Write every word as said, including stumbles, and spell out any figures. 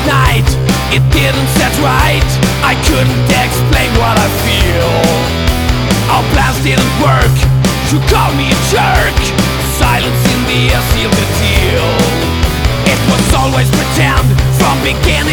night, it didn't set right. I couldn't explain what I feel. Our plans didn't work, you called me a jerk. Silence in the air sealed the deal. It was always pretend from beginning